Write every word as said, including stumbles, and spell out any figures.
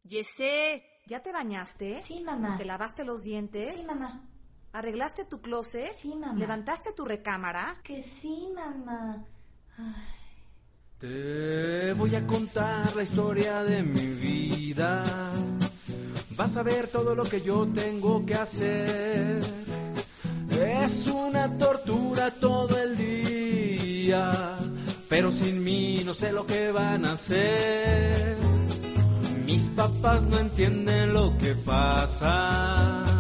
Yesé, ¿ya te bañaste? Sí, mamá. ¿Te lavaste los dientes? Sí, mamá. ¿Arreglaste tu closet? Sí, mamá. ¿Levantaste tu recámara? Que sí, mamá. Ay. Te voy a contar la historia de mi vida. Vas a ver todo lo que yo tengo que hacer. Es una tortura todo el día, pero sin mí no sé lo que van a hacer. Mis papás no entienden lo que pasa.